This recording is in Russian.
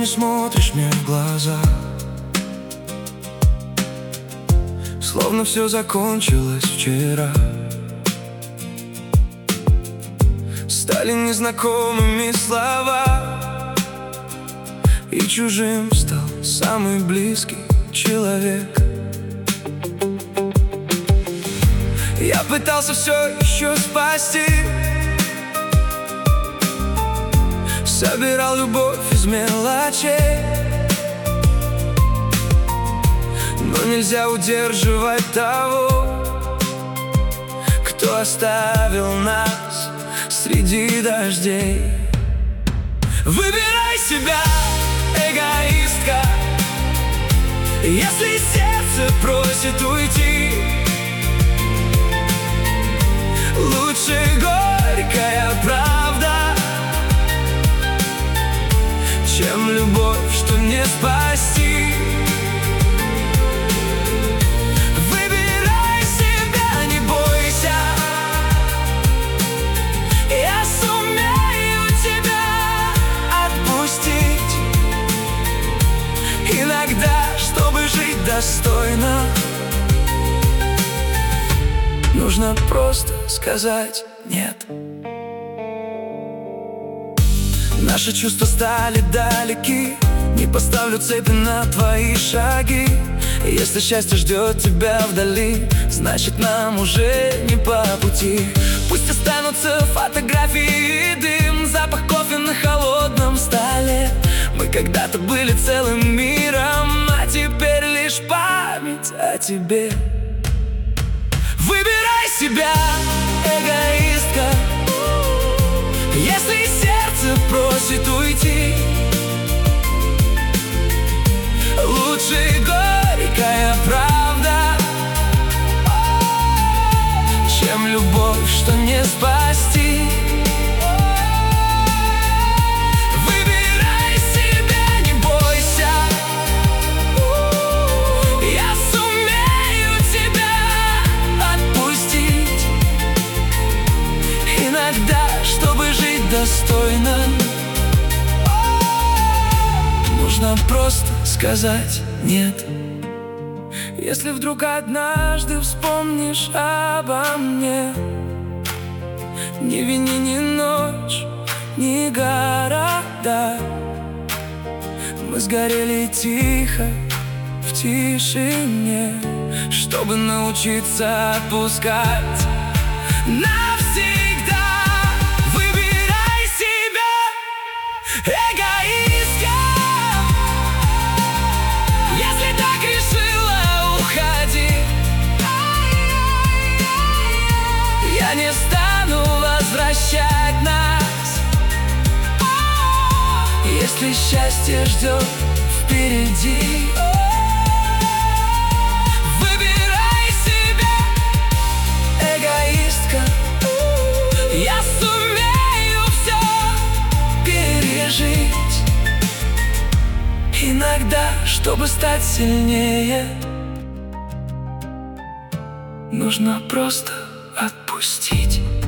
не смотришь мне в глаза, словно все закончилось вчера. Стали незнакомыми слова, и чужим стал самый близкий человек. Я пытался все еще спасти, собирал любовь из мелочей, но нельзя удерживать того, кто оставил нас среди дождей. Выбирай себя, эгоистка, если сердце просит уйти. Лучше горькая правда, чем любовь, что не спасти. Выбирай себя, не бойся, я сумею тебя отпустить. Иногда, чтобы жить достойно, нужно просто сказать «нет». Наши чувства стали далеки, не поставлю цепи на твои шаги. Если счастье ждет тебя вдали, значит нам уже не по пути. Пусть останутся фотографии и дым, запах кофе на холодном столе. Мы когда-то были целым миром, а теперь лишь память о тебе. Выбирай себя, эгоистка, если сердце просит уйти. Лучше горькая правда, чем любовь, что не спасти. Выбирай себя, не бойся, я сумею тебя отпустить. Иногда, чтобы жить достойно, нужно просто сказать «нет». Если вдруг однажды вспомнишь обо мне, не вини ни ночь, ни города. Мы сгорели тихо, в тишине, чтобы научиться отпускать навсегда. Выбирай себя, эгоистка, если так решила, уходи. Я не стану возвращать нас, если счастье ждет впереди. Выбирай себя, эгоистка, я сумею все пережить. Иногда, чтобы стать сильнее, нужно просто отпустить.